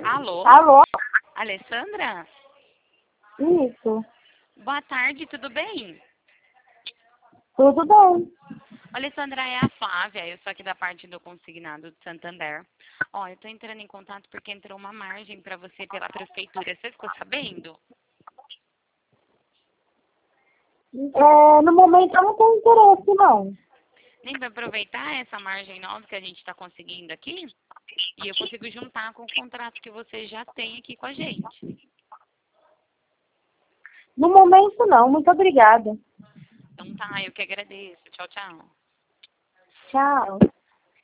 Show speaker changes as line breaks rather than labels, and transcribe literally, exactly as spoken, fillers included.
Alô?
Alô?
Alessandra?
Isso.
Boa tarde, tudo bem?
Tudo bem.
Alessandra, é a Flávia, eu sou aqui da parte do consignado de Santander. Ó, eu tô entrando em contato porque entrou uma margem para você pela prefeitura, você ficou sabendo?
É, no momento eu não tenho interesse, não.
Nem para aproveitar essa margem nova que a gente está conseguindo aqui? E eu consigo juntar com o contrato que você já tem aqui com a gente.
No momento não. Muito obrigada.
Então tá, eu que agradeço. Tchau, tchau.
Tchau.